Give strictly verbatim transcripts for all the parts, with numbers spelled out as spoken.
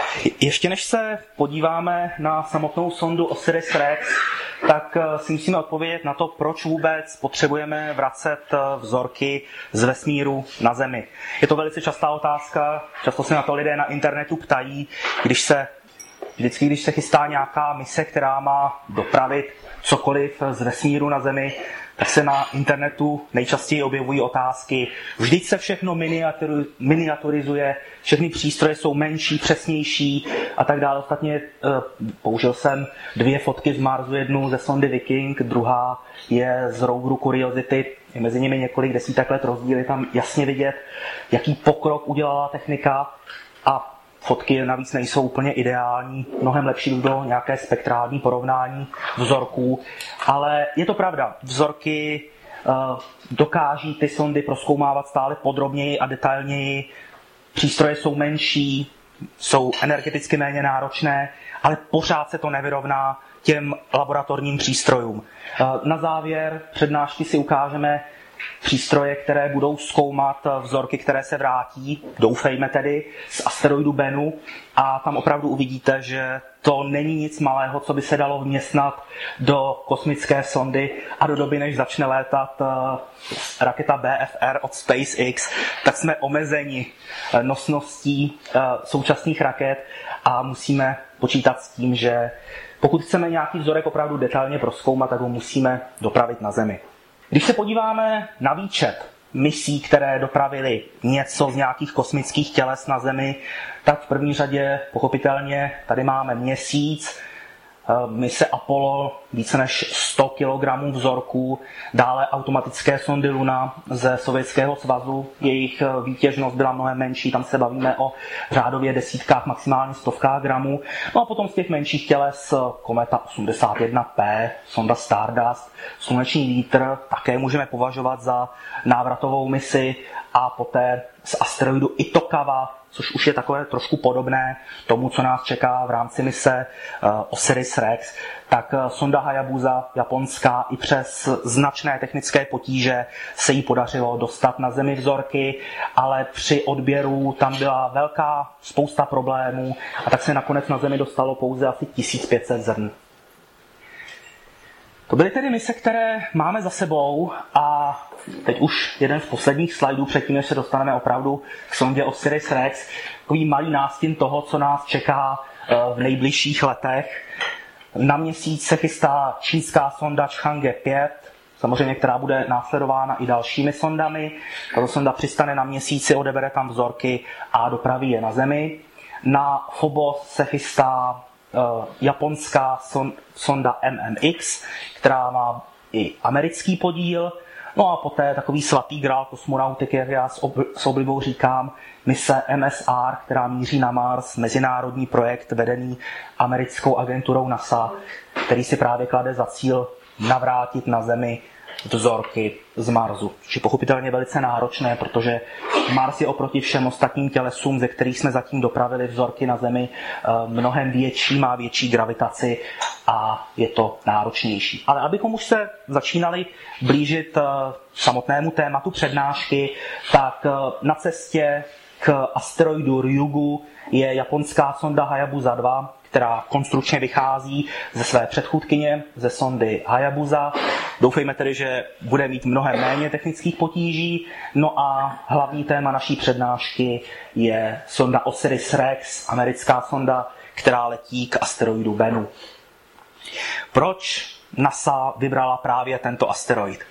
Ještě než se podíváme na samotnou sondu OSIRIS-REx, tak si musíme odpovědět na to, proč vůbec potřebujeme vracet vzorky z vesmíru na Zemi. Je to velice častá otázka, často se na to lidé na internetu ptají, když se, vždycky, když se chystá nějaká mise, která má dopravit cokoliv z vesmíru na Zemi, tak se na internetu nejčastěji objevují otázky. Vždyť se všechno miniaturizuje, všechny přístroje jsou menší, přesnější a tak dále. Ostatně použil jsem dvě fotky z Marsu, jednu ze sondy Viking, druhá je z roveru Curiosity. Je mezi nimi několik desítek let rozdíl, je tam jasně vidět, jaký pokrok udělala technika a fotky navíc nejsou úplně ideální, mnohem lepší do nějaké spektrální porovnání vzorků, ale je to pravda, vzorky uh, dokáží ty sondy prozkoumávat stále podrobněji a detailněji, přístroje jsou menší, jsou energeticky méně náročné, ale pořád se to nevyrovná těm laboratorním přístrojům. Uh, na závěr přednášky si ukážeme přístroje, které budou zkoumat vzorky, které se vrátí, doufejme tedy, z asteroidu Bennu a tam opravdu uvidíte, že to není nic malého, co by se dalo vměstnat do kosmické sondy a do doby, než začne létat raketa B F R od SpaceX, tak jsme omezeni nosností současných raket a musíme počítat s tím, že pokud chceme nějaký vzorek opravdu detailně prozkoumat, tak ho musíme dopravit na Zemi. Když se podíváme na výčet misí, které dopravily něco z nějakých kosmických těles na Zemi, tak v první řadě pochopitelně tady máme Měsíc, mise Apollo, více než sto kilogramů vzorků, dále automatické sondy Luna ze Sovětského svazu, jejich výtěžnost byla mnohem menší, tam se bavíme o řádově desítkách, maximálně stovkách gramů. No a potom z těch menších těles kometa osmdesát jedna P, sonda Stardust, sluneční vítr, také můžeme považovat za návratovou misi a poté z asteroidu Itokawa, což už je takové trošku podobné tomu, co nás čeká v rámci mise uh, OSIRIS-REx, tak uh, sonda Hayabusa, japonská, i přes značné technické potíže se jí podařilo dostat na Zemi vzorky, ale při odběru tam byla velká spousta problémů a tak se nakonec na Zemi dostalo pouze asi tisíc pět set zrn. To byly tedy mise, které máme za sebou a teď už jeden z posledních slajdů předtím, než se dostaneme opravdu k sondě OSIRIS-REx, takový malý nástin toho, co nás čeká v nejbližších letech. Na Měsíc se chystá čínská sonda Chang'e pět, samozřejmě, která bude následována i dalšími sondami. Tato sonda přistane na Měsíci, odebere tam vzorky a dopraví je na Zemi. Na Phobos se chystá Uh, japonská son, sonda M M X, která má i americký podíl. No a poté takový svatý grál kosmonautiky, jak já s, ob, s oblibou říkám, mise M S R, která míří na Mars, mezinárodní projekt vedený americkou agenturou NASA, který si právě klade za cíl navrátit na Zemi vzorky z Marsu. Což je pochopitelně velice náročné, protože Mars je oproti všem ostatním tělesům, ze kterých jsme zatím dopravili vzorky na Zemi, mnohem větší, má větší gravitaci a je to náročnější. Ale abychom už se začínali blížit samotnému tématu přednášky, tak na cestě k asteroidu Ryugu je japonská sonda Hayabusa dva, která konstrukčně vychází ze své předchůdkyně, ze sondy Hayabusa. Doufejme tedy, že bude mít mnohem méně technických potíží. No a hlavní téma naší přednášky je sonda OSIRIS-REx, americká sonda, která letí k asteroidu Bennu. Proč NASA vybrala právě tento asteroid?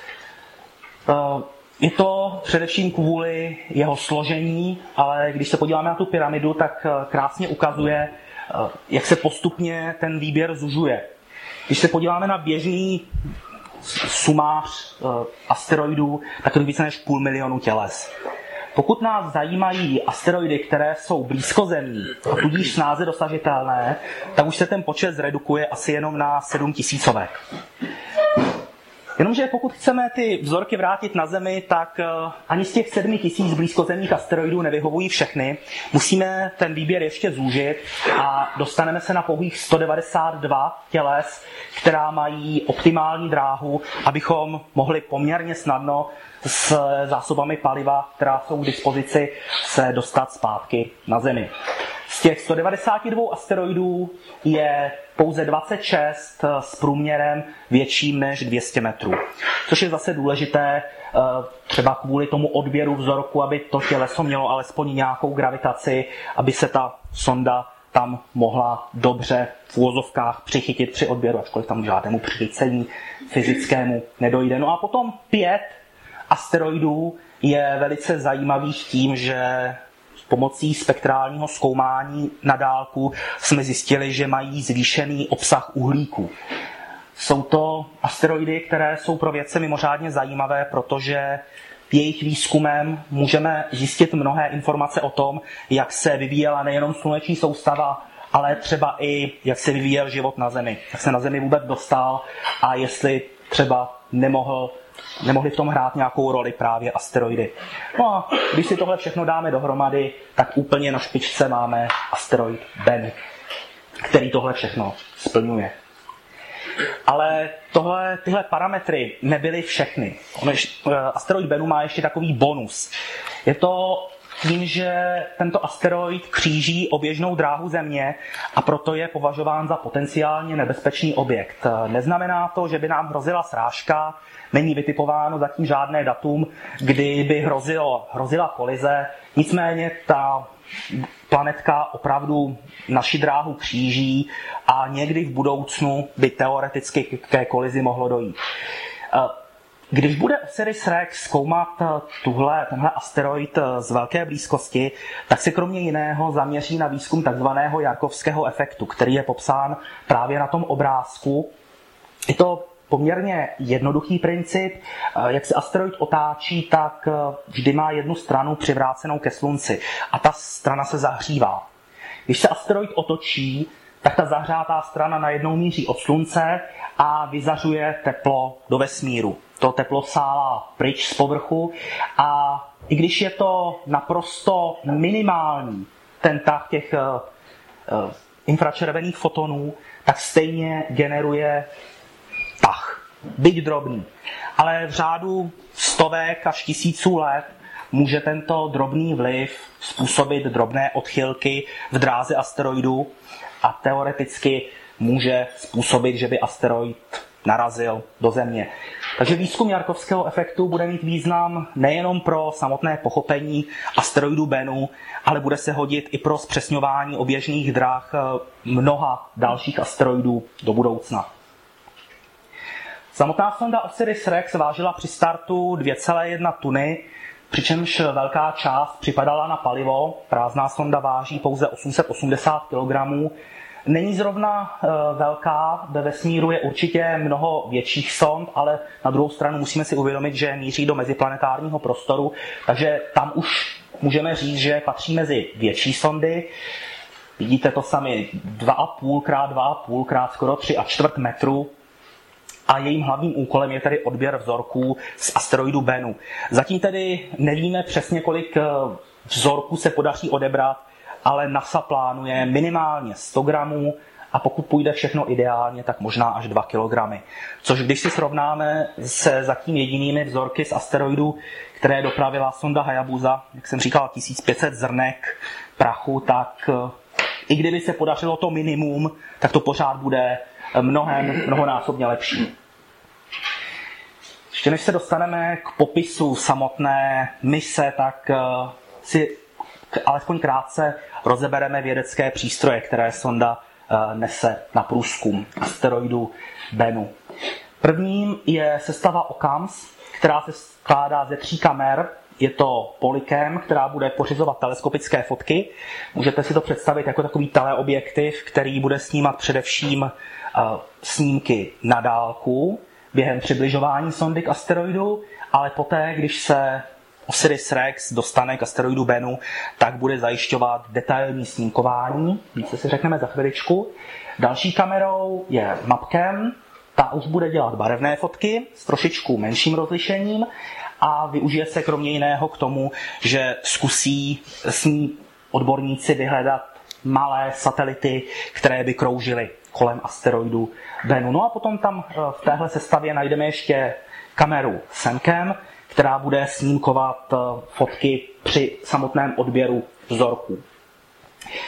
Je to především kvůli jeho složení, ale když se podíváme na tu pyramidu, tak krásně ukazuje, jak se postupně ten výběr zužuje. Když se podíváme na běžný sumář asteroidů, tak to je více než půl milionu těles. Pokud nás zajímají asteroidy, které jsou blízkozemní a tudíž snáze dosažitelné, tak už se ten počet zredukuje asi jenom na sedm tisícovek. Jenomže pokud chceme ty vzorky vrátit na Zemi, tak ani z těch sedmi tisíc blízkozemních asteroidů nevyhovují všechny. Musíme ten výběr ještě zúžit a dostaneme se na pouhých sto devadesát dva těles, která mají optimální dráhu, abychom mohli poměrně snadno s zásobami paliva, která jsou k dispozici, se dostat zpátky na Zemi. Z Z těch sto devadesát dva asteroidů je pouze dvacet šest s průměrem větším než dvě stě metrů. Což je zase důležité třeba kvůli tomu odběru vzorku, aby to těleso mělo alespoň nějakou gravitaci, aby se ta sonda tam mohla dobře v uvozovkách přichytit při odběru, ačkoliv tam žádnému přichycení fyzickému nedojde. No a potom pět asteroidů je velice zajímavých tím, že s pomocí spektrálního zkoumání na dálku jsme zjistili, že mají zvýšený obsah uhlíku. Jsou to asteroidy, které jsou pro vědce mimořádně zajímavé, protože jejich výzkumem můžeme zjistit mnohé informace o tom, jak se vyvíjela nejenom sluneční soustava, ale třeba i jak se vyvíjel život na Zemi. Jak se na Zemi vůbec dostal a jestli třeba nemohl, nemohli v tom hrát nějakou roli právě asteroidy. No a když si tohle všechno dáme dohromady, tak úplně na špičce máme asteroid Bennu, který tohle všechno splňuje. Ale tohle, tyhle parametry nebyly všechny. Ono, asteroid Bennu má ještě takový bonus. Je to tím, že tento asteroid kříží oběžnou dráhu Země a proto je považován za potenciálně nebezpečný objekt. Neznamená to, že by nám hrozila srážka, není vytipováno zatím žádné datum, kdy by hrozilo, hrozila kolize, nicméně ta planetka opravdu naši dráhu kříží a někdy v budoucnu by teoreticky ke kolizi mohlo dojít. Když bude Osiris-Rex zkoumat tuhle, tenhle asteroid z velké blízkosti, tak se kromě jiného zaměří na výzkum takzvaného Jarkovského efektu, který je popsán právě na tom obrázku. Je to poměrně jednoduchý princip. Jak se asteroid otáčí, tak vždy má jednu stranu přivrácenou ke Slunci a ta strana se zahřívá. Když se asteroid otočí, tak ta zahřátá strana najednou míří od Slunce a vyzařuje teplo do vesmíru. To teplo sálá pryč z povrchu a i když je to naprosto minimální, ten tah těch uh, uh, infračervených fotonů, tak stejně generuje tah, byť drobný. Ale v řádu stovek až tisíců let může tento drobný vliv způsobit drobné odchylky v dráze asteroidu a teoreticky může způsobit, že by asteroid narazil do Země. Takže výzkum Jarkovského efektu bude mít význam nejenom pro samotné pochopení asteroidu Bennu, ale bude se hodit i pro zpřesňování oběžných drah mnoha dalších asteroidů do budoucna. Samotná sonda Osiris-Rex vážila při startu dvě celé jedna tuny, přičemž velká část připadala na palivo. Prázdná sonda váží pouze osm set osmdesát kilogramů. Není zrovna e, velká, ve vesmíru je určitě mnoho větších sond, ale na druhou stranu musíme si uvědomit, že míří do meziplanetárního prostoru, takže tam už můžeme říct, že patří mezi větší sondy. Vidíte to sami, dva a půl krát dva a půl krát skoro tři a čtvrt metru. A jejím hlavním úkolem je tedy odběr vzorků z asteroidu Bennu. Zatím tedy nevíme přesně, kolik vzorků se podaří odebrat, ale NASA plánuje minimálně sto gramů a pokud půjde všechno ideálně, tak možná až dva kilogramy. Což když si srovnáme se zatím jedinými vzorky z asteroidu, které dopravila sonda Hayabusa, jak jsem říkal, tisíc pět set zrnek prachu, tak i kdyby se podařilo to minimum, tak to pořád bude mnohem, mnohonásobně lepší. Ještě než se dostaneme k popisu samotné mise, tak si alespoň krátce rozebereme vědecké přístroje, které sonda nese na průzkum asteroidu Bennu. Prvním je sestava Occams, která se skládá ze tří kamer. Je to Polycam, která bude pořizovat teleskopické fotky. Můžete si to představit jako takový teleobjektiv, který bude snímat především uh, snímky na dálku během přibližování sondy k asteroidu, ale poté, když se Osiris-Rex dostane k asteroidu Bennu, tak bude zajišťovat detailní snímkování. Více si řekneme za chviličku. Další kamerou je Mapcam. Ta už bude dělat barevné fotky s trošičku menším rozlišením a využije se kromě jiného k tomu, že zkusí s ní odborníci vyhledat malé satelity, které by kroužily kolem asteroidu Bennu. No a potom tam v téhle sestavě najdeme ještě kameru SEMCAM, která bude snímkovat fotky při samotném odběru vzorků.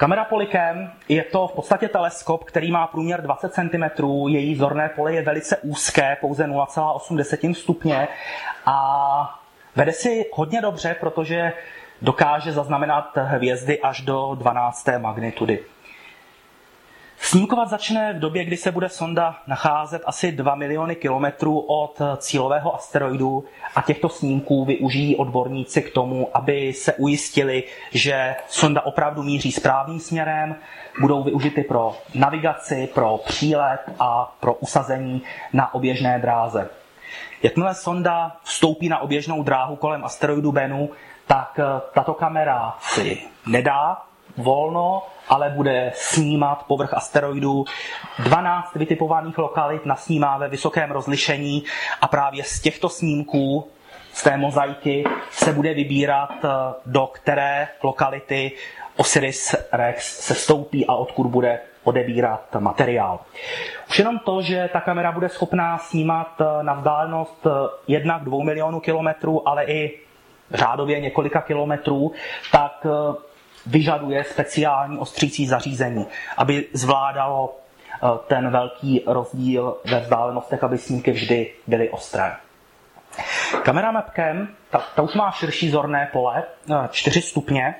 Kamera Polycam je to v podstatě teleskop, který má průměr dvacet centimetrů, její zorné pole je velice úzké, pouze nula celá osm stupně a vede si hodně dobře, protože dokáže zaznamenat hvězdy až do dvanácté magnitudy. Snímkovat začne v době, kdy se bude sonda nacházet asi dva miliony kilometrů od cílového asteroidu a těchto snímků využijí odborníci k tomu, aby se ujistili, že sonda opravdu míří správným směrem, budou využity pro navigaci, pro přílet a pro usazení na oběžné dráze. Jakmile sonda vstoupí na oběžnou dráhu kolem asteroidu Bennu, tak tato kamera si nedá volno, ale bude snímat povrch asteroidu. dvanáct vytipovaných lokalit nasnímá ve vysokém rozlišení a právě z těchto snímků, z té mozaiky, se bude vybírat, do které lokality Osiris-Rex se stoupí a odkud bude odebírat materiál. Už jenom to, že ta kamera bude schopná snímat na vzdálenost jednak dvou milionů kilometrů, ale i řádově několika kilometrů, tak vyžaduje speciální ostřící zařízení, aby zvládalo ten velký rozdíl ve vzdálenostech, aby snímky vždy byly ostré. Kamera Mapcam, ta, ta už má širší zorné pole, čtyři stupně.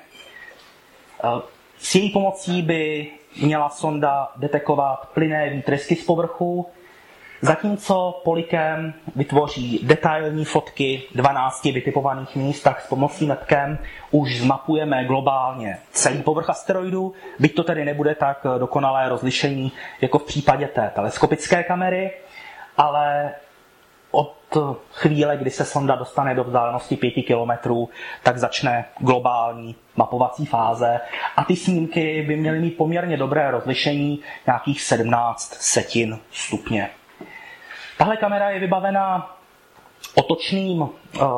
S její pomocí by měla sonda detekovat plynné výtrysky z povrchu, zatímco Polycam vytvoří detailní fotky dvanácti vytipovaných míst, tak s pomocí Mapcam už zmapujeme globálně celý povrch asteroidu, byť to tedy nebude tak dokonalé rozlišení jako v případě té teleskopické kamery, ale od chvíle, kdy se sonda dostane do vzdálenosti pěti kilometrů, tak začne globální mapovací fáze a ty snímky by měly mít poměrně dobré rozlišení, nějakých sedmnáct setin stupně. Tahle kamera je vybavena otočným, uh,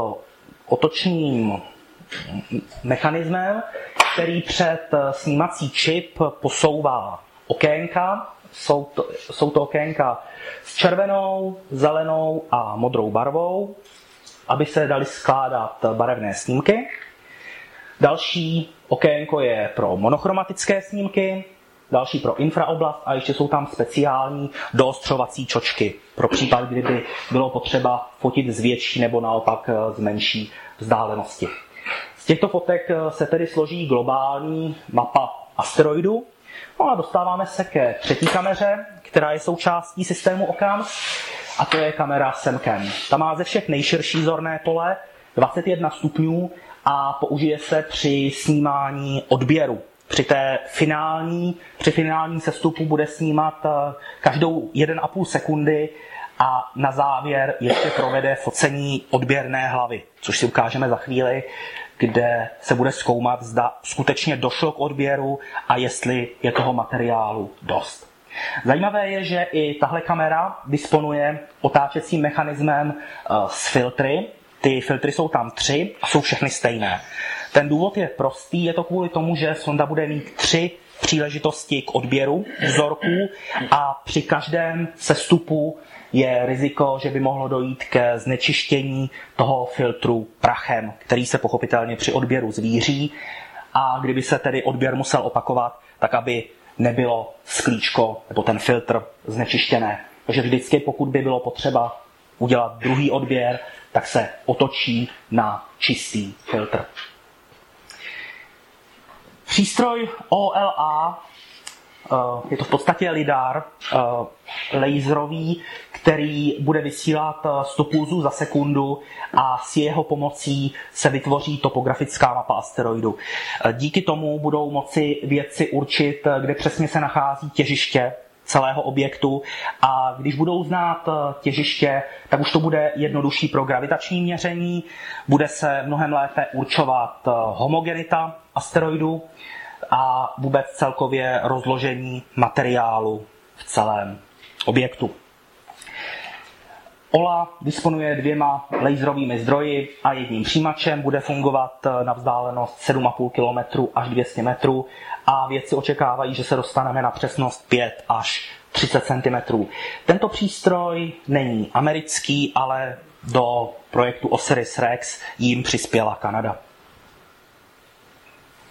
otočným mechanismem, který před snímací čip posouvá okénka. Jsou to, jsou to okénka s červenou, zelenou a modrou barvou, aby se daly skládat barevné snímky. Další okénko je pro monochromatické snímky, další pro infraoblast a ještě jsou tam speciální doostřovací čočky pro případ, kdyby bylo potřeba fotit z větší nebo naopak z menší vzdálenosti. Z těchto fotek se tedy složí globální mapa asteroidu. No a dostáváme se ke třetí kameře, která je součástí systému OCAMS, a to je kamera SEMCAM. Ta má ze všech nejširší zorné pole, dvacet jedna stupňů, a použije se při snímání odběru. Při té finální, při finálním sestupu bude snímat každou jedna a půl sekundy a na závěr ještě provede focení odběrné hlavy, což si ukážeme za chvíli, kde se bude zkoumat, zda skutečně došlo k odběru a jestli je toho materiálu dost. Zajímavé je, že i tahle kamera disponuje otáčecím mechanismem s filtry. Ty filtry jsou tam tři a jsou všechny stejné. Ten důvod je prostý, je to kvůli tomu, že sonda bude mít tři příležitosti k odběru vzorků a při každém sestupu je riziko, že by mohlo dojít ke znečištění toho filtru prachem, který se pochopitelně při odběru zvíří, a kdyby se tedy odběr musel opakovat, tak aby nebylo sklíčko nebo ten filtr znečištěné. Takže vždycky, pokud by bylo potřeba udělat druhý odběr, tak se otočí na čistý filtr. Přístroj O L A, je to v podstatě lidar laserový, který bude vysílat sto pulzů za sekundu a s jeho pomocí se vytvoří topografická mapa asteroidu. Díky tomu budou moci vědci určit, kde přesně se nachází těžiště celého objektu, a když budou znát těžiště, tak už to bude jednodušší pro gravitační měření, bude se mnohem lépe určovat homogenita asteroidu a vůbec celkově rozložení materiálu v celém objektu. O L A disponuje dvěma laserovými zdroji a jedním přijímačem, bude fungovat na vzdálenost sedm a půl kilometru až dvě stě metrů a vědci očekávají, že se dostaneme na přesnost pět až třicet centimetrů. Tento přístroj není americký, ale do projektu Osiris-Rex jim přispěla Kanada.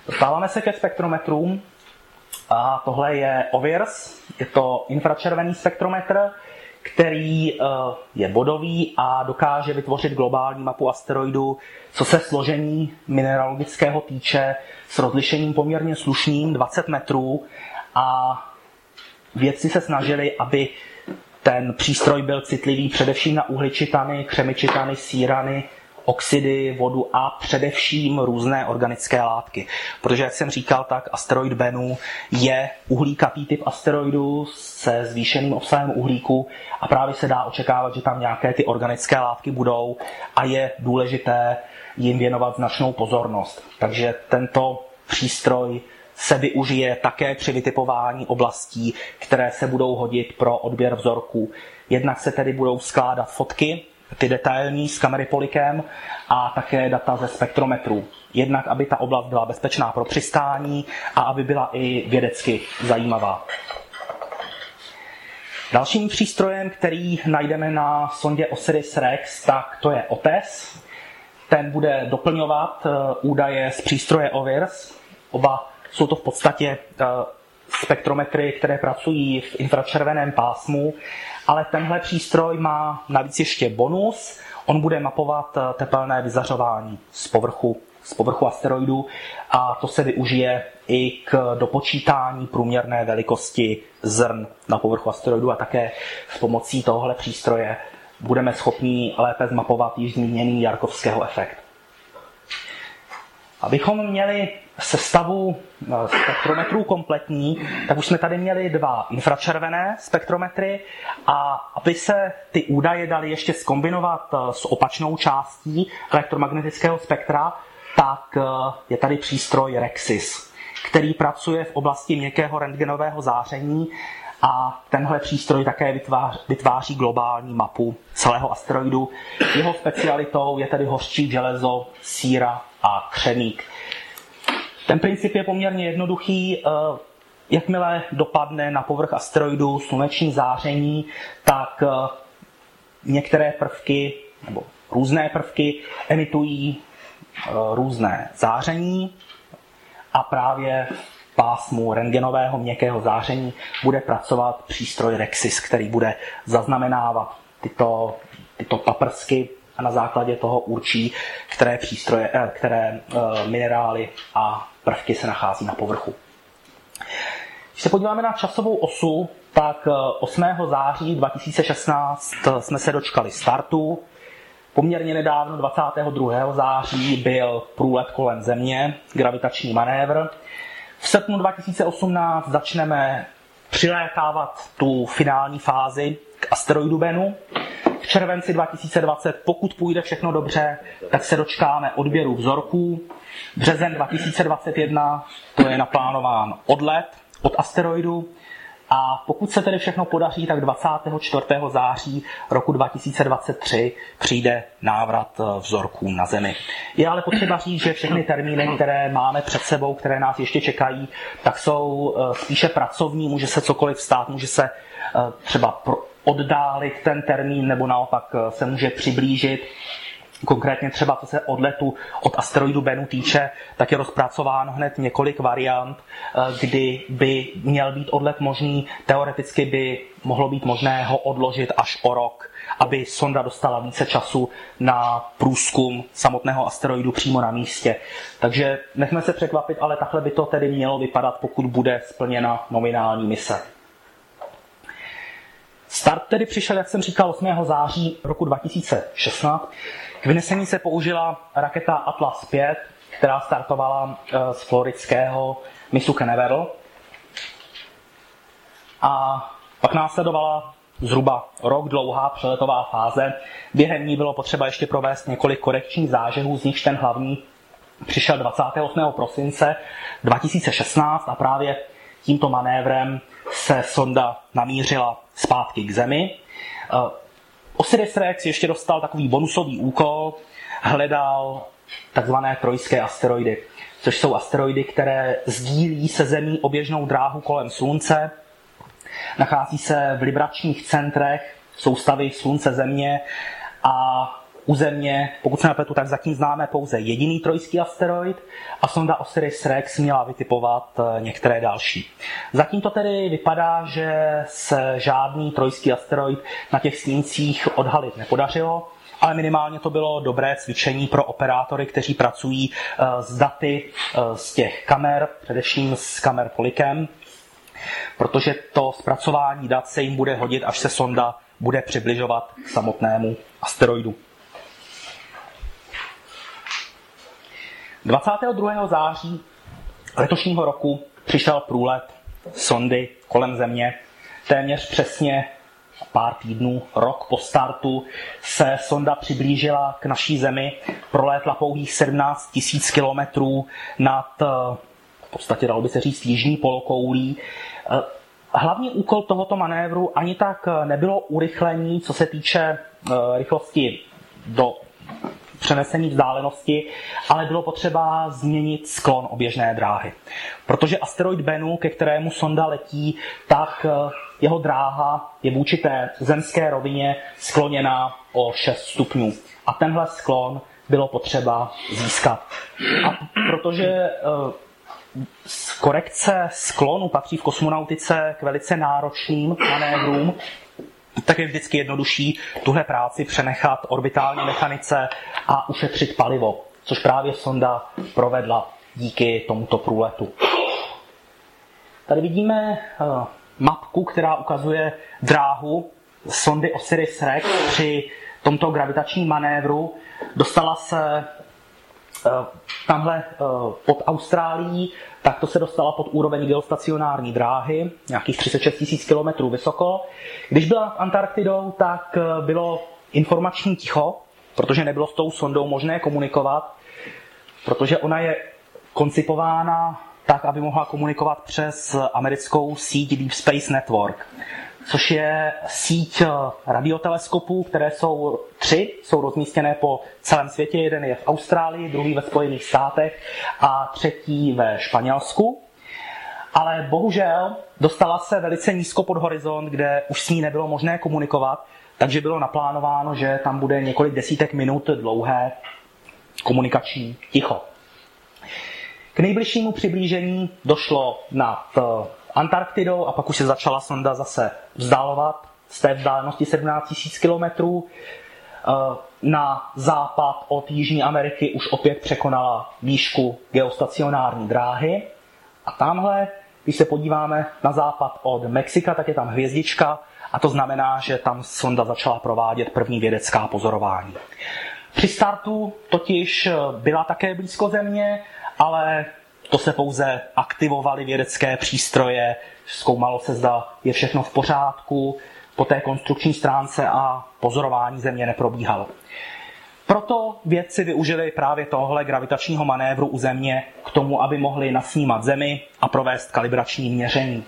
Dostáváme se ke spektrometrům. A tohle je O V I R S, je to infračervený spektrometr, který je bodový a dokáže vytvořit globální mapu asteroidu, co se složení mineralogického týče, s rozlišením poměrně slušným dvacet metrů, a vědci se snažili, aby ten přístroj byl citlivý především na uhličitany, křemičitany, sírany, oxidy, vodu a především různé organické látky. Protože, jak jsem říkal, tak asteroid Bennu je uhlíkatý typ asteroidu se zvýšeným obsahem uhlíku a právě se dá očekávat, že tam nějaké ty organické látky budou a je důležité jim věnovat značnou pozornost. Takže tento přístroj se využije také při vytipování oblastí, které se budou hodit pro odběr vzorků. Jednak se tedy budou skládat fotky, ty detailní z kamery Polycam, a také data ze spektrometrů. Jednak, aby ta oblast byla bezpečná pro přistání a aby byla i vědecky zajímavá. Dalším přístrojem, který najdeme na sondě Osiris-Rex, tak to je O T E S. Ten bude doplňovat údaje z přístroje O V I R S. Oba jsou to v podstatě spektrometry, které pracují v infračerveném pásmu, ale tenhle přístroj má navíc ještě bonus. On bude mapovat tepelné vyzařování z povrchu, z povrchu asteroidu a to se využije i k dopočítání průměrné velikosti zrn na povrchu asteroidu, a také s pomocí tohohle přístroje budeme schopni lépe zmapovat již zmíněný Jarkovského efekt. Abychom měli sestavu spektrometrů kompletní, tak už jsme tady měli dva infračervené spektrometry, a aby se ty údaje daly ještě zkombinovat s opačnou částí elektromagnetického spektra, tak je tady přístroj REXIS, který pracuje v oblasti měkkého rentgenového záření, a tenhle přístroj také vytváří, vytváří globální mapu celého asteroidu. Jeho specialitou je tedy hořčí železo, síra a křemík. Ten princip je poměrně jednoduchý. Jakmile dopadne na povrch asteroidu sluneční záření, tak některé prvky nebo různé prvky emitují různé záření, a právě v pásmu rentgenového měkkého záření bude pracovat přístroj REXIS, který bude zaznamenávat tyto, tyto paprsky a na základě toho určí, které, přístroje, které minerály a prvky se nachází na povrchu. Když se podíváme na časovou osu, tak osmého září dva tisíce šestnáct jsme se dočkali startu. Poměrně nedávno, dvacátého druhého září, byl průlet kolem Země, gravitační manévr. V srpnu dva tisíce osmnáct začneme přilétávat tu finální fázi k asteroidu Bennu. V červenci dva tisíce dvacet, pokud půjde všechno dobře, tak se dočkáme odběru vzorků. Březen dva tisíce dvacet jedna, to je naplánován odlet od asteroidu. A pokud se tedy všechno podaří, tak dvacátého čtvrtého září roku dva tisíce dvacet tři přijde návrat vzorků na Zemi. Je ale potřeba říct, že všechny termíny, které máme před sebou, které nás ještě čekají, tak jsou spíše pracovní, může se cokoliv stát, může se třeba oddálit ten termín, nebo naopak se může přiblížit. Konkrétně třeba, co se odletu od asteroidu Bennu týče, tak je rozpracováno hned několik variant, kdy by měl být odlet možný. Teoreticky by mohlo být možné ho odložit až o rok, aby sonda dostala více času na průzkum samotného asteroidu přímo na místě. Takže nechme se překvapit, ale takhle by to tedy mělo vypadat, pokud bude splněna nominální mise. Start tedy přišel, jak jsem říkal, osmého září roku dva tisíce šestnáct. K vynesení se použila raketa Atlas pět, která startovala z floridského mysu Canaveral. A pak následovala zhruba rok dlouhá přeletová fáze. Během ní bylo potřeba ještě provést několik korekčních zážehů, z nichž ten hlavní přišel dvacátého osmého prosince dva tisíce šestnáct, a právě tímto manévrem se sonda namířila zpátky k Zemi. Osiris-Rex ještě dostal takový bonusový úkol, hledal takzvané trojské asteroidy, což jsou asteroidy, které sdílí se Zemí oběžnou dráhu kolem Slunce, nachází se v libračních centrech soustavy Slunce Země a u Země, pokud se nepletu, tak zatím známe pouze jediný trojský asteroid a sonda Osiris-Rex měla vytipovat některé další. Zatím to tedy vypadá, že se žádný trojský asteroid na těch snímcích odhalit nepodařilo, ale minimálně to bylo dobré cvičení pro operátory, kteří pracují s daty z těch kamer, především s kamer Polychem, protože to zpracování dat se jim bude hodit, až se sonda bude přibližovat k samotnému asteroidu. dvacátého druhého září letošního roku přišel průlet sondy kolem Země. Téměř přesně pár týdnů, rok po startu se sonda přiblížila k naší Zemi, prolétla pouhých sedmnáct tisíc kilometrů nad, v podstatě dalo by se říct, jižní polokoulí. Hlavní úkol tohoto manévru ani tak nebylo urychlení, co se týče rychlosti do přenesení vzdálenosti, ale bylo potřeba změnit sklon oběžné dráhy. Protože asteroid Bennu, ke kterému sonda letí, tak jeho dráha je vůči té zemské rovině skloněná o šest stupňů. A tenhle sklon bylo potřeba získat. A protože korekce sklonu patří v kosmonautice k velice náročným manévrům, tak je vždycky jednodušší tuhle práci přenechat orbitální mechanice a ušetřit palivo, což právě sonda provedla díky tomuto průletu. Tady vidíme mapku, která ukazuje dráhu sondy Osiris-Rex při tomto gravitačním manévru. Dostala se tamhle pod Austrálií, tak to se dostala pod úroveň geostacionární dráhy, nějakých třicet šest tisíc kilometrů vysoko. Když byla Antarktidou, tak bylo informační ticho, protože nebylo s tou sondou možné komunikovat, protože ona je koncipována tak, aby mohla komunikovat přes americkou síť Deep Space Network, což je síť radioteleskopů, které jsou tři, jsou rozmístěné po celém světě. Jeden je v Austrálii, druhý ve Spojených státech a třetí ve Španělsku. Ale bohužel dostala se velice nízko pod horizont, kde už s ní nebylo možné komunikovat, takže bylo naplánováno, že tam bude několik desítek minut dlouhé komunikační ticho. K nejbližšímu přiblížení došlo nad Antarktidou a pak už se začala sonda zase vzdálovat z té vzdálenosti sedmnáct tisíc kilometrů. Na západ od Jižní Ameriky už opět překonala výšku geostacionární dráhy. A tamhle, když se podíváme na západ od Mexika, tak je tam hvězdička a to znamená, že tam sonda začala provádět první vědecká pozorování. Při startu totiž byla také blízko Země, ale to se pouze aktivovaly vědecké přístroje, zkoumalo se, zda je všechno v pořádku, po té konstrukční stránce a pozorování Země neprobíhalo. Proto vědci využili právě tohle gravitačního manévru u Země k tomu, aby mohli nasnímat Zemi a provést kalibrační měření.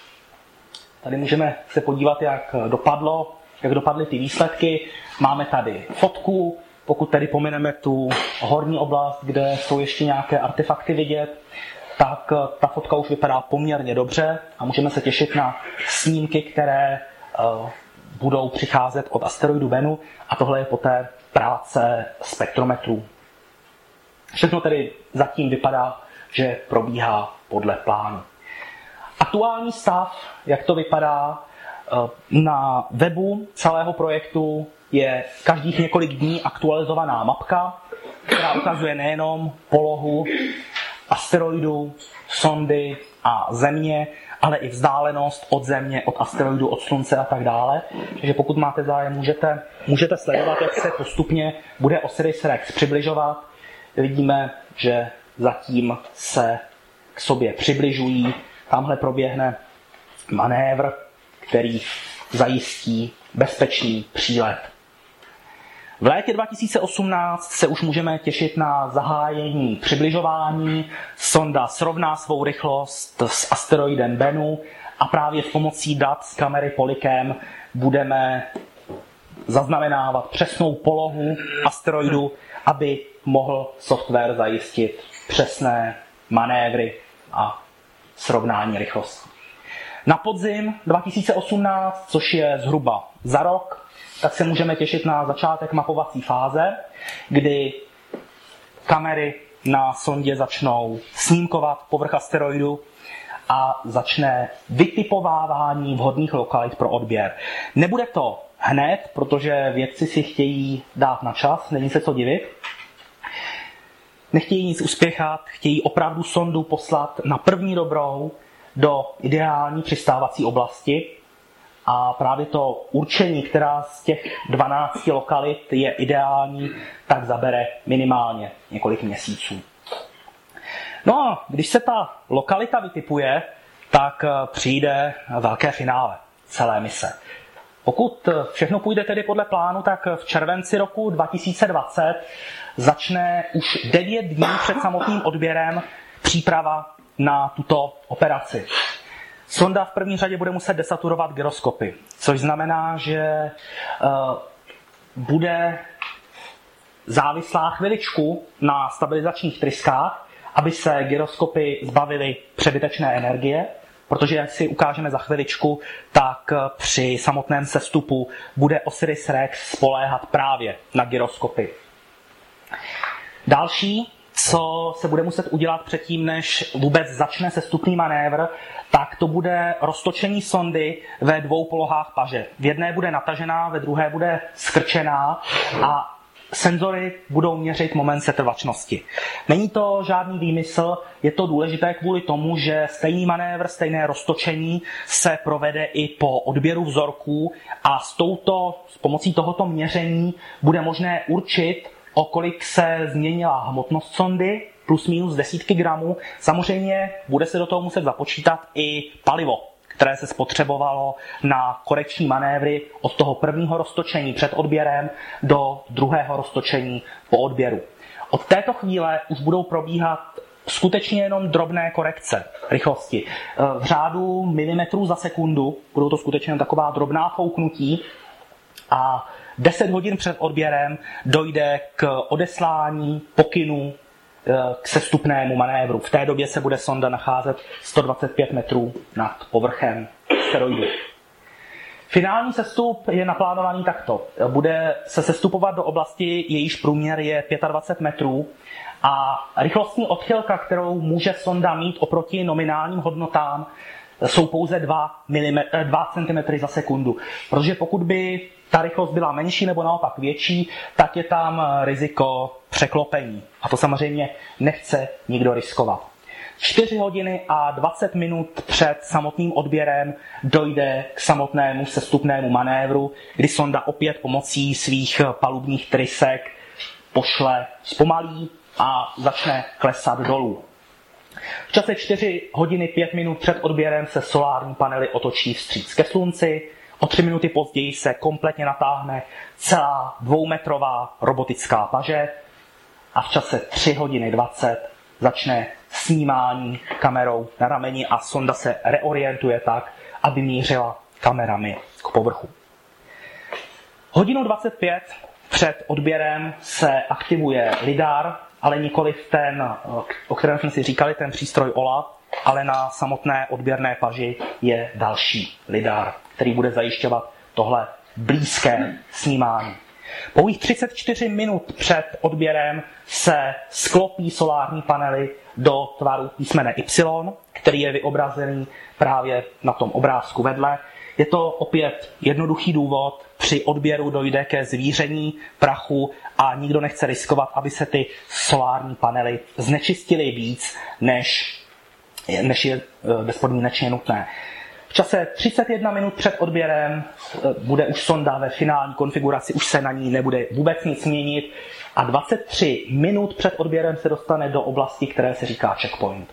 Tady můžeme se podívat, jak dopadlo, jak dopadly ty výsledky. Máme tady fotku. Pokud tedy pomineme tu horní oblast, kde jsou ještě nějaké artefakty vidět, tak ta fotka už vypadá poměrně dobře a můžeme se těšit na snímky, které uh, budou přicházet od asteroidu Bennu a tohle je poté práce spektrometrů. Všechno tedy zatím vypadá, že probíhá podle plánu. Aktuální stav, jak to vypadá, uh, na webu celého projektu je každých několik dní aktualizovaná mapka, která ukazuje nejenom polohu asteroidu, sondy a Země, ale i vzdálenost od Země, od asteroidu, od Slunce a tak dále. Takže pokud máte zájem, můžete, můžete sledovat, jak se postupně bude Osiris-Rex přibližovat. Vidíme, že zatím se k sobě přibližují. Tamhle proběhne manévr, který zajistí bezpečný přílet. V létě dva tisíce osmnáct se už můžeme těšit na zahájení přibližování. Sonda srovná svou rychlost s asteroidem Bennu a právě s pomocí dat z kamery Polychem budeme zaznamenávat přesnou polohu asteroidu, aby mohl software zajistit přesné manévry a srovnání rychlosti. Na podzim dva tisíce osmnáct, což je zhruba za rok, tak se můžeme těšit na začátek mapovací fáze, kdy kamery na sondě začnou snímkovat povrch asteroidu a začne vytipovávání vhodných lokalit pro odběr. Nebude to hned, protože vědci si chtějí dát na čas, není se co divit. Nechtějí nic uspěchat, chtějí opravdu sondu poslat na první dobrou do ideální přistávací oblasti. A právě to určení, která z těch dvanácti lokalit je ideální, tak zabere minimálně několik měsíců. No a když se ta lokalita vytipuje, tak přijde velké finále celé mise. Pokud všechno půjde tedy podle plánu, tak v červenci roku dva tisíce dvacet začne už devět dní před samotným odběrem příprava na tuto operaci. Sonda v první řadě bude muset desaturovat gyroskopy, což znamená, že uh, bude závislá chviličku na stabilizačních tryskách, aby se gyroskopy zbavily přebytečné energie, protože jak si ukážeme za chviličku, tak při samotném sestupu bude Osiris-Rex spoléhat právě na gyroskopy. Další, co se bude muset udělat předtím, než vůbec začne sestupný manévr, tak to bude roztočení sondy ve dvou polohách paže. V jedné bude natažená, ve druhé bude skrčená a senzory budou měřit moment setrvačnosti. Není to žádný výmysl, je to důležité kvůli tomu, že stejný manévr, stejné roztočení se provede i po odběru vzorků a s, touto, s pomocí tohoto měření bude možné určit, o kolik se změnila hmotnost sondy, plus minus desítky gramů. Samozřejmě bude se do toho muset započítat i palivo, které se spotřebovalo na korekční manévry od toho prvního roztočení před odběrem do druhého roztočení po odběru. Od této chvíle už budou probíhat skutečně jenom drobné korekce rychlosti. V řádu milimetrů za sekundu budou to skutečně taková drobná fouknutí a deset hodin před odběrem dojde k odeslání pokynů k sestupnému manévru. V té době se bude sonda nacházet sto dvacet pět metrů nad povrchem asteroidu. Finální sestup je naplánovaný takto. Bude se sestupovat do oblasti, jejíž průměr je dvacet pět metrů a rychlostní odchylka, kterou může sonda mít oproti nominálním hodnotám, jsou pouze dva centimetry za sekundu. Protože pokud by ta rychlost byla menší nebo naopak větší, tak je tam riziko překlopení. A to samozřejmě nechce nikdo riskovat. čtyři hodiny a dvacet minut před samotným odběrem dojde k samotnému sestupnému manévru, kdy sonda opět pomocí svých palubních trysek pošle zpomalí a začne klesat dolů. V čase čtyři hodiny pět minut před odběrem se solární panely otočí vstříc ke slunci, o tři minuty později se kompletně natáhne celá dvoumetrová robotická paže a v čase tři hodiny dvacet začne snímání kamerou na rameni a sonda se reorientuje tak, aby mířila kamerami k povrchu. Hodinu dvacet pět před odběrem se aktivuje lidar, ale nikoliv ten, o kterém jsme si říkali, ten přístroj O L A, ale na samotné odběrné paži je další lidar, který bude zajišťovat tohle blízké snímání. Pouhých třicet čtyři minut před odběrem se sklopí solární panely do tvaru písmene Y, který je vyobrazený právě na tom obrázku vedle. Je to opět jednoduchý důvod, při odběru dojde ke zvíření prachu a nikdo nechce riskovat, aby se ty solární panely znečistily víc, než, než je bezpodmínečně nutné. V čase třicet jedna minut před odběrem bude už sonda ve finální konfiguraci, už se na ní nebude vůbec nic měnit a dvacet tři minut před odběrem se dostane do oblasti, které se říká checkpoint.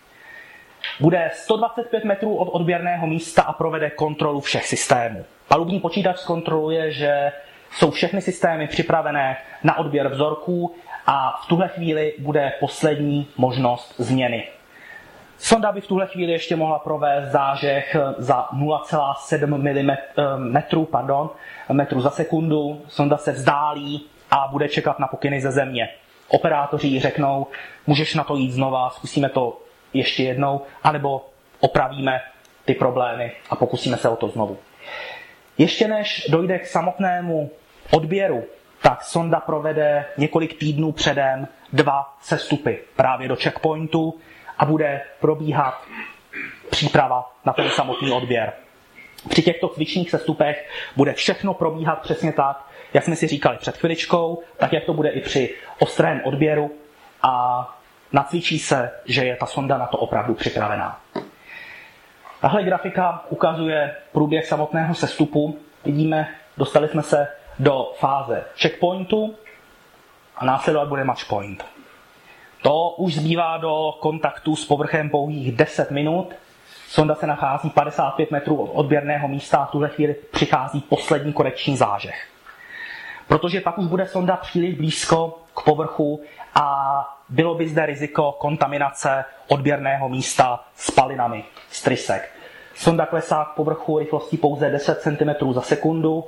Bude sto dvacet pět metrů od odběrného místa a provede kontrolu všech systémů. Palubní počítač zkontroluje, že jsou všechny systémy připravené na odběr vzorků a v tuhle chvíli bude poslední možnost změny. Sonda by v tuhle chvíli ještě mohla provést zážeh za nula celá sedm milimetrů pardon, metrů za sekundu. Sonda se vzdálí a bude čekat na pokyny ze země. Operátoři jí řeknou, můžeš na to jít znova, zkusíme to ještě jednou, anebo opravíme ty problémy a pokusíme se o to znovu. Ještě než dojde k samotnému odběru, tak sonda provede několik týdnů předem dva sestupy právě do checkpointu a bude probíhat příprava na ten samotný odběr. Při těchto cvičných sestupech bude všechno probíhat přesně tak, jak jsme si říkali před chviličkou, tak jak to bude i při ostrém odběru a nacvičí se, že je ta sonda na to opravdu připravená. Tahle grafika ukazuje průběh samotného sestupu. Vidíme, dostali jsme se do fáze checkpointu a následovat bude matchpoint. To už zbývá do kontaktu s povrchem pouhých deset minut. Sonda se nachází padesát pět metrů od odběrného místa a v tuhle chvíli přichází poslední korekční zážeh. Protože pak už bude sonda příliš blízko k povrchu a bylo by zde riziko kontaminace odběrného místa spalinami z trysek. Sonda klesá k povrchu rychlostí pouze deset centimetrů za sekundu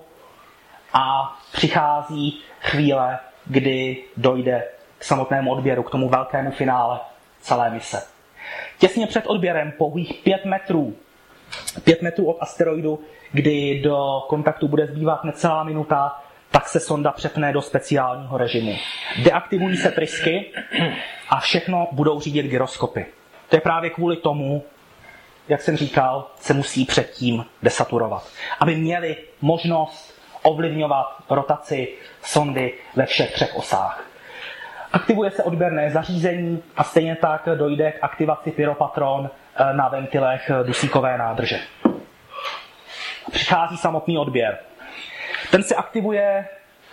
a přichází chvíle, kdy dojde k samotnému odběru, k tomu velkému finále celé mise. Těsně před odběrem pouhých pět metrů, pět metrů od asteroidu, kdy do kontaktu bude zbývat necelá minuta, tak se sonda přepne do speciálního režimu. Deaktivují se trysky a všechno budou řídit gyroskopy. To je právě kvůli tomu, jak jsem říkal, se musí předtím desaturovat. Aby měli možnost ovlivňovat rotaci sondy ve všech třech osách. Aktivuje se odběrné zařízení a stejně tak dojde k aktivaci pyropatron na ventilech dusíkové nádrže. Přichází samotný odběr. Ten se aktivuje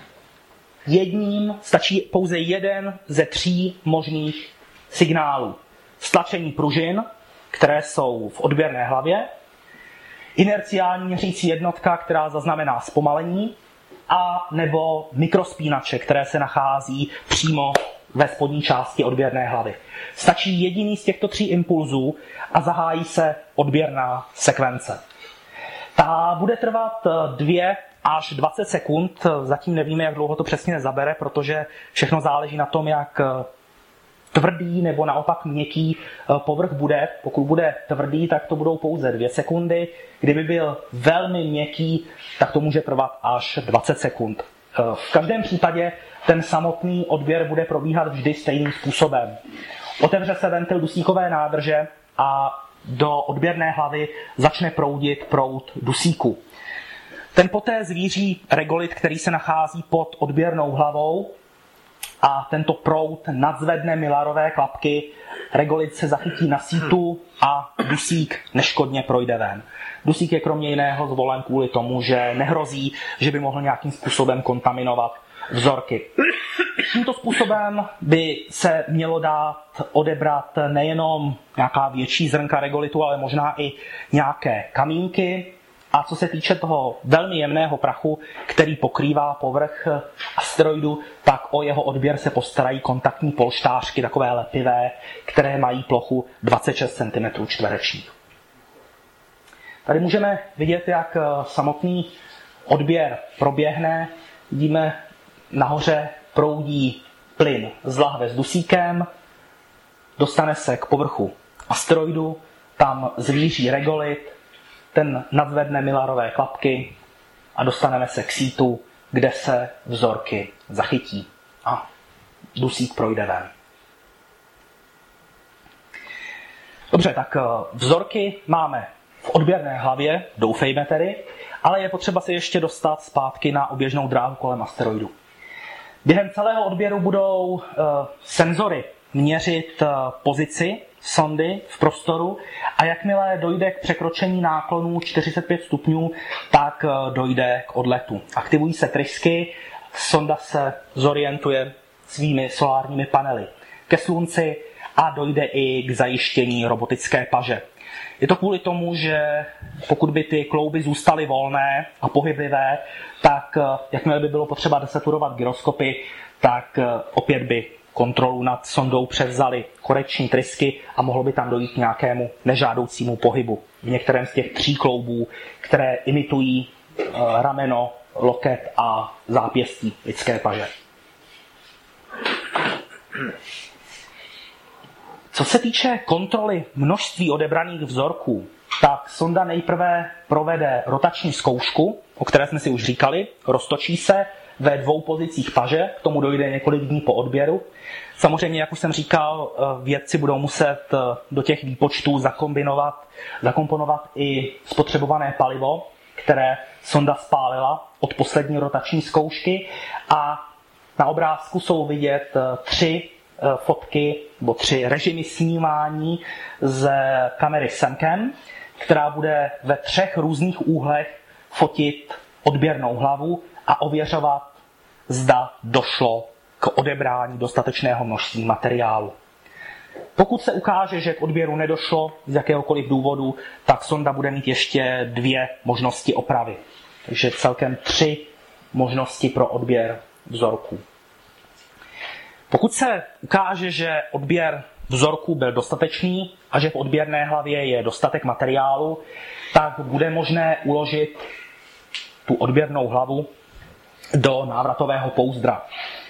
jedním, stačí pouze jeden ze tří možných signálů. Stlačení pružin, které jsou v odběrné hlavě, inerciální měřící jednotka, která zaznamená zpomalení, a nebo mikrospínače, které se nachází přímo ve spodní části odběrné hlavy. Stačí jediný z těchto tří impulzů a zahájí se odběrná sekvence. Ta bude trvat dvě až dvacet sekund, zatím nevíme, jak dlouho to přesně zabere, protože všechno záleží na tom, jak tvrdý nebo naopak měkký povrch bude. Pokud bude tvrdý, tak to budou pouze dvě sekundy. Kdyby byl velmi měkký, tak to může trvat až dvacet sekund. V každém případě ten samotný odběr bude probíhat vždy stejným způsobem. Otevře se ventil dusíkové nádrže a do odběrné hlavy začne proudit proud dusíku. Ten poté zvíří regolit, který se nachází pod odběrnou hlavou, a tento proud nadzvedne Millarové klapky, regolit se zachytí na sítu a dusík neškodně projde ven. Dusík je kromě jiného zvolen kvůli tomu, že nehrozí, že by mohl nějakým způsobem kontaminovat vzorky. Tímto způsobem by se mělo dát odebrat nejenom nějaká větší zrnka regolitu, ale možná i nějaké kamínky. A co se týče toho velmi jemného prachu, který pokrývá povrch asteroidu, tak o jeho odběr se postarají kontaktní polštářky, takové lepivé, které mají plochu dvacet šest centimetrů čtverečních. Tady můžeme vidět, jak samotný odběr proběhne. Vidíme, nahoře proudí plyn z lahve s dusíkem, dostane se k povrchu asteroidu, tam zvíří regolit, ten nadzvedne Millarové klapky a dostaneme se k sítu, kde se vzorky zachytí a dusík projde ven. Dobře, tak vzorky máme v odběrné hlavě, doufejme tedy, ale je potřeba se ještě dostat zpátky na oběžnou dráhu kolem asteroidu. Během celého odběru budou uh, senzory měřit uh, pozici sondy v prostoru a jakmile dojde k překročení náklonu čtyřicet pět stupňů, tak uh, dojde k odletu. Aktivují se trysky, sonda se zorientuje svými solárními panely ke slunci a dojde i k zajištění robotické paže. Je to kvůli tomu, že pokud by ty klouby zůstaly volné a pohyblivé, tak jakmile by bylo potřeba desaturovat gyroskopy, tak opět by kontrolu nad sondou převzaly korekční trysky a mohlo by tam dojít k nějakému nežádoucímu pohybu v některém z těch tří kloubů, které imitují rameno, loket a zápěstí lidské paže. Co se týče kontroly množství odebraných vzorků, tak sonda nejprve provede rotační zkoušku, o které jsme si už říkali, roztočí se ve dvou pozicích paže, k tomu dojde několik dní po odběru. Samozřejmě, jak už jsem říkal, vědci budou muset do těch výpočtů zakombinovat, zakomponovat i spotřebované palivo, které sonda spálila od poslední rotační zkoušky, a na obrázku jsou vidět tři fotky nebo tři režimy snímání z kamery Semcam, která bude ve třech různých úhlech fotit odběrnou hlavu a ověřovat, zda došlo k odebrání dostatečného množství materiálu. Pokud se ukáže, že k odběru nedošlo z jakéhokoliv důvodu, tak sonda bude mít ještě dvě možnosti opravy. Takže celkem tři možnosti pro odběr vzorků. Pokud se ukáže, že odběr vzorků byl dostatečný a že v odběrné hlavě je dostatek materiálu, tak bude možné uložit tu odběrnou hlavu do návratového pouzdra.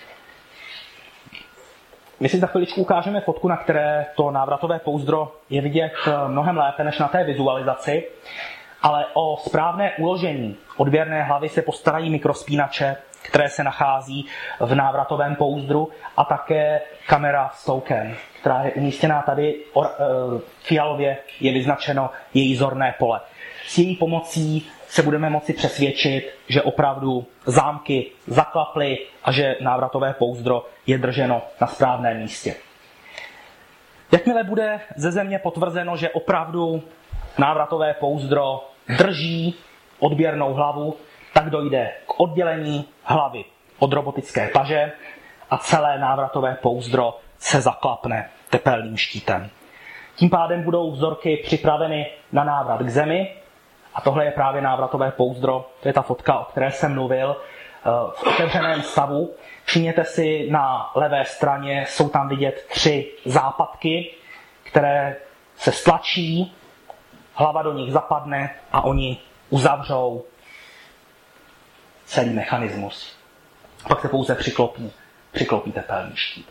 My si za chviličku ukážeme fotku, na které to návratové pouzdro je vidět mnohem lépe než na té vizualizaci, ale o správné uložení odběrné hlavy se postarají mikrospínače, které se nachází v návratovém pouzdru, a také kamera s toukem, která je umístěná tady, fialově je vyznačeno její zorné pole. S její pomocí se budeme moci přesvědčit, že opravdu zámky zaklaply a že návratové pouzdro je drženo na správném místě. Jakmile bude ze země potvrzeno, že opravdu návratové pouzdro drží odběrnou hlavu, tak dojde k oddělení hlavy od robotické paže a celé návratové pouzdro se zaklapne tepelným štítem. Tím pádem budou vzorky připraveny na návrat k zemi, a tohle je právě návratové pouzdro, to je ta fotka, o které jsem mluvil, v otevřeném stavu. Všimněte si, na levé straně jsou tam vidět tři západky, které se stlačí, hlava do nich zapadne a oni uzavřou celý mechanismus. Pak se pouze přiklopí, přiklopí tepelný štít.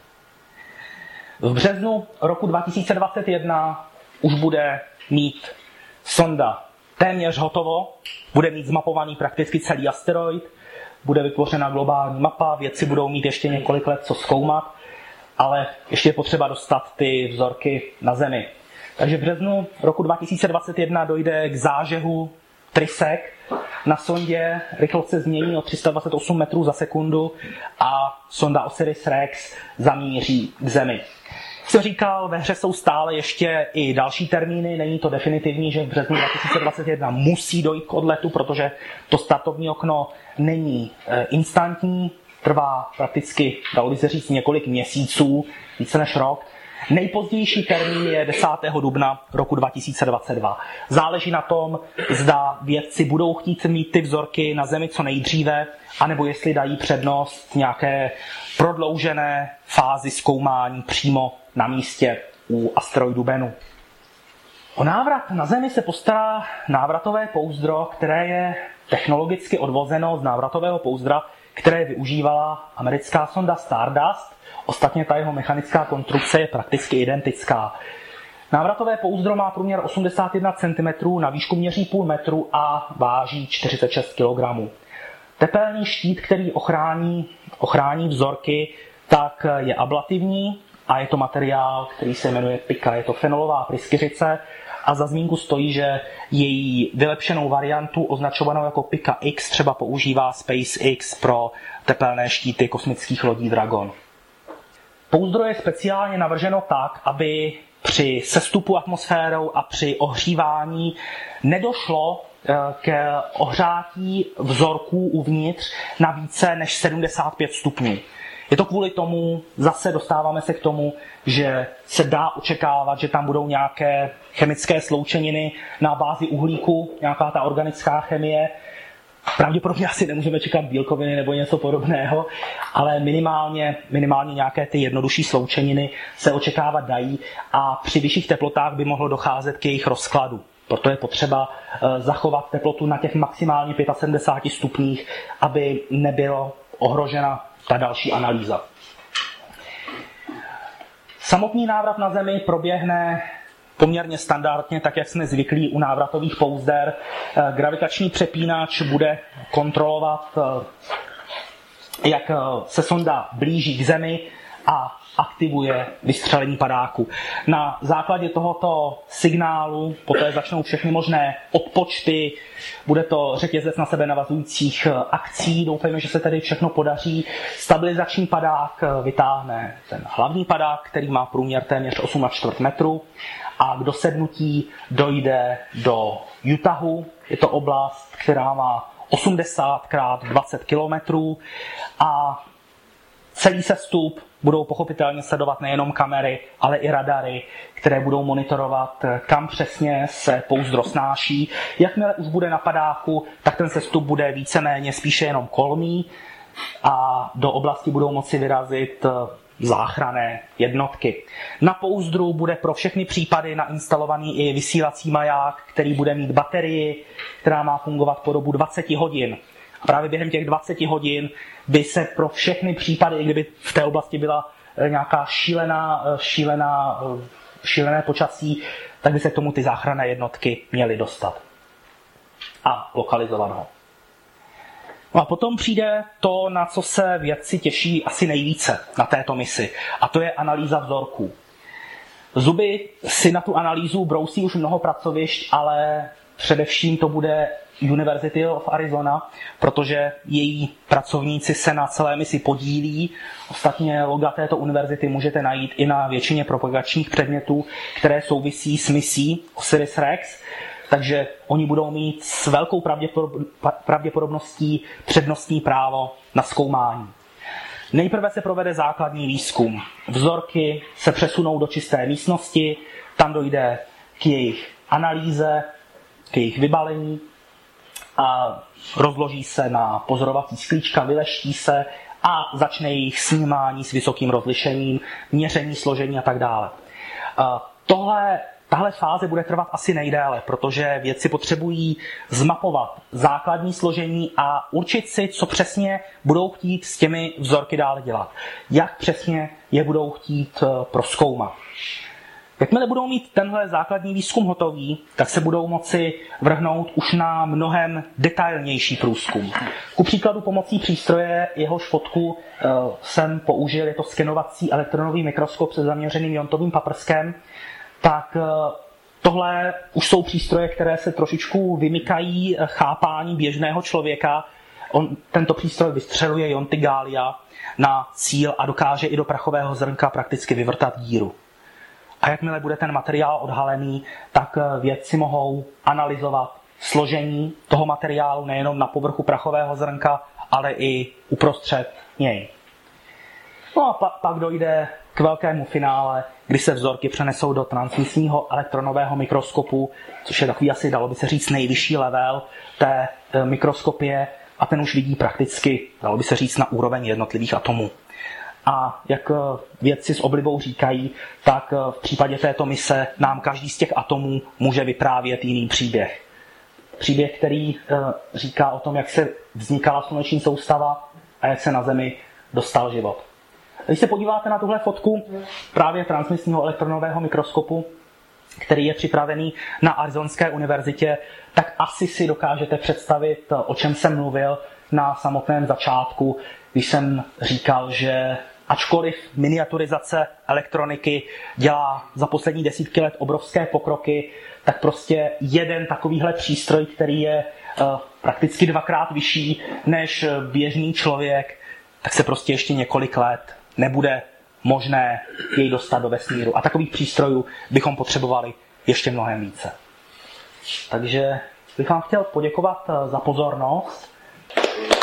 V březnu roku dva tisíce dvacet jedna už bude mít sonda téměř hotovo, bude mít zmapovaný prakticky celý asteroid, bude vytvořena globální mapa, vědci budou mít ještě několik let co zkoumat, ale ještě je potřeba dostat ty vzorky na Zemi. Takže v březnu roku dva tisíce dvacet jedna dojde k zážehu trysek. Na sondě rychlost se změní o tři sta dvacet osm metrů za sekundu a sonda Osiris-Rex zamíří k Zemi. Jak jsem říkal, ve hře jsou stále ještě i další termíny, není to definitivní, že v březnu dva tisíce dvacet jedna musí dojít k odletu, protože to startovní okno není instantní, trvá prakticky, dalo by se říct, několik měsíců, více než rok. Nejpozdější termín je desátého dubna roku dva tisíce dvacet dva. Záleží na tom, zda vědci budou chtít mít ty vzorky na Zemi co nejdříve, anebo jestli dají přednost nějaké prodloužené fázi zkoumání přímo na místě u asteroidu Bennu. O návrat na Zemi se postará návratové pouzdro, které je technologicky odvozeno z návratového pouzdra, které využívala americká sonda Stardust. Ostatně ta jeho mechanická konstrukce je prakticky identická. Návratové pouzdro má průměr osmdesát jedna centimetrů, na výšku měří půl metru a váží čtyřicet šest kilogramů. Tepelný štít, který ochrání, ochrání vzorky, tak je ablativní a je to materiál, který se jmenuje Pika. Je to fenolová pryskyřice a za zmínku stojí, že její vylepšenou variantu označovanou jako Pika X třeba používá SpaceX pro tepelné štíty kosmických lodí Dragon. Pouzdro je speciálně navrženo tak, aby při sestupu atmosférou a při ohřívání nedošlo k ohřátí vzorků uvnitř na více než sedmdesát pět stupňů. Je to kvůli tomu, zase dostáváme se k tomu, že se dá očekávat, že tam budou nějaké chemické sloučeniny na bázi uhlíku, nějaká ta organická chemie. Pravděpodobně asi nemůžeme čekat bílkoviny nebo něco podobného, ale minimálně, minimálně nějaké ty jednodušší sloučeniny se očekávat dají a při vyšších teplotách by mohlo docházet k jejich rozkladu. Proto je potřeba zachovat teplotu na těch maximálně sedmdesáti pěti stupních, aby nebylo ohrožena ta další analýza. Samotný návrat na Zemi proběhne poměrně standardně, tak jak jsme zvyklí u návratových pouzder. Gravitační přepínač bude kontrolovat, jak se sonda blíží k Zemi a aktivuje vystřelení padáku. Na základě tohoto signálu poté začnou všechny možné odpočty, bude to řetězec na sebe navazujících akcí, doufejme, že se tedy všechno podaří. Stabilizační padák vytáhne ten hlavní padák, který má průměr téměř osm a čtvrt metru a k dosednutí dojde do Utahu. Je to oblast, která má osmdesát krát dvacet kilometrů a celý sestup budou pochopitelně sledovat nejenom kamery, ale i radary, které budou monitorovat, kam přesně se pouzdro snáší. Jakmile už bude na padáku, tak ten sestup bude víceméně spíše jenom kolmý a do oblasti budou moci vyrazit záchranné jednotky. Na pouzdru bude pro všechny případy nainstalovaný i vysílací maják, který bude mít baterii, která má fungovat po dobu dvacet hodin. A právě během těch dvaceti hodin by se pro všechny případy, kdyby v té oblasti byla nějaká šílená, šílená, šílené počasí, tak by se k tomu ty záchranné jednotky měly dostat a lokalizovat ho. No a potom přijde to, na co se vědci těší asi nejvíce na této misi, a to je analýza vzorků. Zuby si na tu analýzu brousí už mnoho pracovišť, ale především to bude University of Arizona, protože její pracovníci se na celé misi podílí. Ostatně loga této univerzity můžete najít i na většině propagačních předmětů, které souvisí s misí Osiris-Rex, takže oni budou mít s velkou pravděpodobností přednostní právo na zkoumání. Nejprve se provede základní výzkum. Vzorky se přesunou do čisté místnosti, tam dojde k jejich analýze, k jejich vybalení a rozloží se na pozorovací sklíčka, vyleští se a začne jejich snímání s vysokým rozlišením, měření složení a tak dále. Tohle, tahle fáze bude trvat asi nejdéle, protože vědci potřebují zmapovat základní složení a určit si, co přesně budou chtít s těmi vzorky dále dělat. Jak přesně je budou chtít prozkoumat. Jakmile budou mít tenhle základní výzkum hotový, tak se budou moci vrhnout už na mnohem detailnější průzkum. Ku příkladu pomocí přístroje, jehož fotku uh, jsem použil, je to skenovací elektronový mikroskop se zaměřeným iontovým paprskem, tak uh, tohle už jsou přístroje, které se trošičku vymykají chápání běžného člověka. On, tento přístroj vystřeluje ionty gália na cíl a dokáže i do prachového zrnka prakticky vyvrtat díru. A jakmile bude ten materiál odhalený, tak vědci mohou analyzovat složení toho materiálu nejenom na povrchu prachového zrnka, ale i uprostřed něj. No a pa, pak dojde k velkému finále, kdy se vzorky přenesou do transmisního elektronového mikroskopu, což je takový asi, dalo by se říct, nejvyšší level té mikroskopie a ten už vidí prakticky, dalo by se říct, na úroveň jednotlivých atomů. A jak vědci s oblibou říkají, tak v případě této mise nám každý z těch atomů může vyprávět jiný příběh. Příběh, který říká o tom, jak se vznikala sluneční soustava a jak se na Zemi dostal život. Když se podíváte na tuhle fotku právě transmisního elektronového mikroskopu, který je připravený na Arizonské univerzitě, tak asi si dokážete představit, o čem jsem mluvil na samotném začátku, když jsem říkal, že ačkoliv miniaturizace elektroniky dělá za poslední desítky let obrovské pokroky, tak prostě jeden takovýhle přístroj, který je uh, prakticky dvakrát vyšší než běžný člověk, tak se prostě ještě několik let nebude možné jej dostat do vesmíru. A takových přístrojů bychom potřebovali ještě mnohem více. Takže bych vám chtěl poděkovat za pozornost.